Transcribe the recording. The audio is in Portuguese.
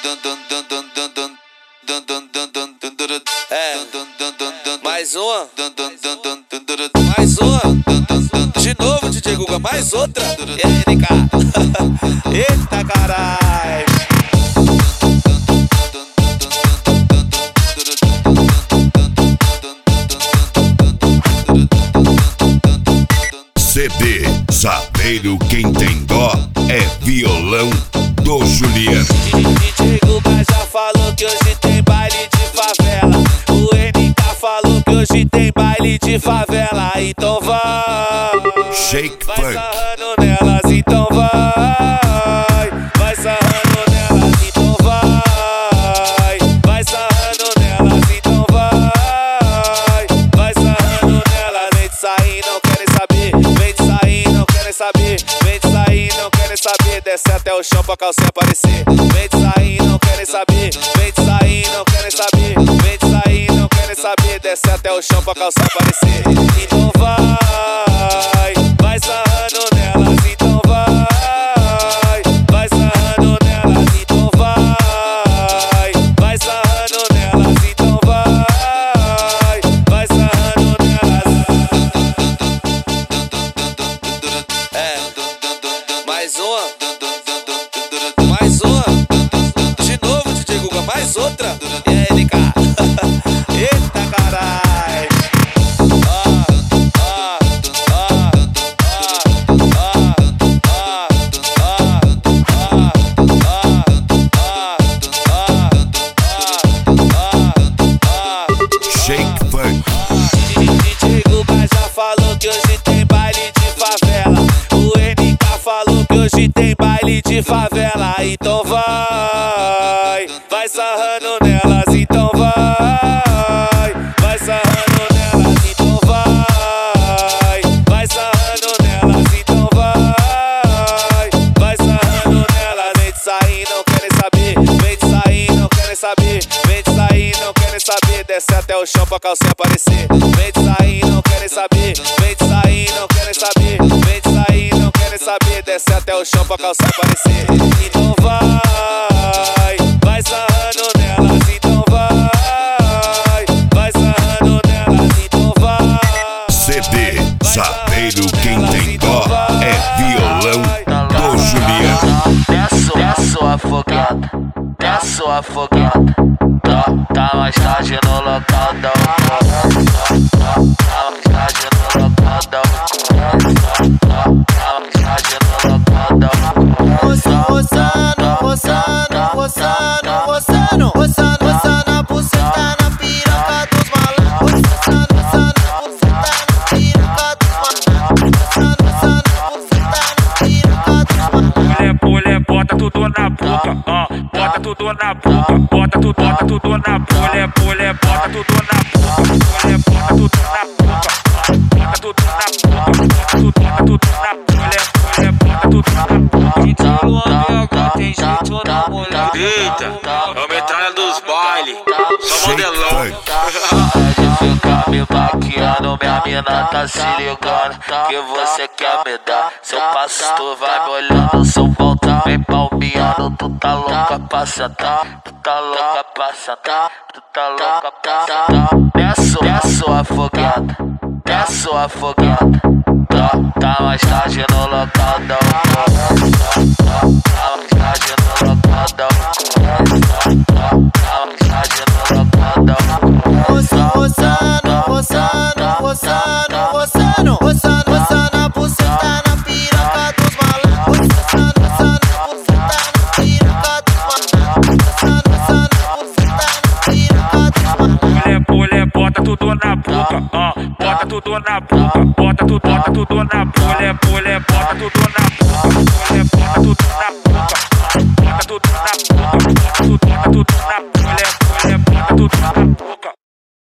Mais uma. Mais uma. De novo, DJ Guga, mais outra. E aí, NK? Eita carai. CD Sapeiro Quem Tem Dó é Violão do Juliano. DJ Guga já falou que hoje tem baile de favela. O NK falou que hoje tem baile de favela. Então vai, Shake vai Funk. sarrando nelas, então vai, vai sarrando nelas, então vai, vai sarrando nelas, então vai, vai sarrando nelas. Vem de sair, não querem saber, vem de sair, não querem saber, vem de sair, não querem saber, desce até o chão pra calcinha aparecer. Vem de sair, não querem saber, vem de sair, não querem saber, vem de sair, não querem saber, desce até o chão pra calcinha aparecer. Então vai, vai sarrando nelas, então vai, vai sarrando nelas, então vai, vai sarrando nelas, então vai, vai sarrando nelas. Mais uma. Mais uma. De novo, DJ Guga, mais outra. E aí, NK? Eita carai. Shake Funk. DJ Guga já falou que hoje tem baile de favela. O NK falou que hoje tem baile de favela. Então vai, vai sarrando nelas, então vai, vai sarrando nelas, então vai, vai sarrando nelas, então vai, vai sarrando nelas. Vem de sair, não querem saber, vem de sair, não querem saber, vem de sair, não querem saber, desce até o chão pra calcinha aparecer. Vem de sair, não querem saber, vem de sair, não querem saber, vem de sair, não querem saber, desce até o chão pra calcinha aparecer. Então vai, vai sarrando nelas, então vai, vai sarrando nelas, então vai. CD Sapeiro Quem Tem Dó é Violão do Juliano. Desce afogada, desce afogada. Tá mais tarde no local da tá mais tarde no local da tá mais tarde no local da roçando a buceta na piroca dos malandros. Roçando a buceta na piroca dos malandros. Roçando a buceta na piroca dos malandros. Mulher, bota tudo na boca, bota tudo na boca, bota tudo na boca. Mulher, bota tudo na boca, mulher, bota tudo na boca, bota tudo na boca, bota tudo na mulher, bota tudo na boca. Tem jeito na mulher. Eita, é o metralha dos bailes, só modelão. De ficar me baqueando, minha mina tá se ligando que você quer me dar. Seu pastor vai me olhando, seu pau tá me palmeando. Tu tá louca pra sentar, tu tá louca pra sentar, tu tá louca pra sentar. Desce afogada, desce afogada. Tá mais tarde no local da tá mais tarde no local da tá mais tarde no local da roçando a buceta na piroca dos malandros. Roçando a buceta na piroca dos malandros. Roçando a buceta na piroca dos malandros. Mulher, bota tudo na boca, bota tudo na boca, bota tudo na mulher, bota tudo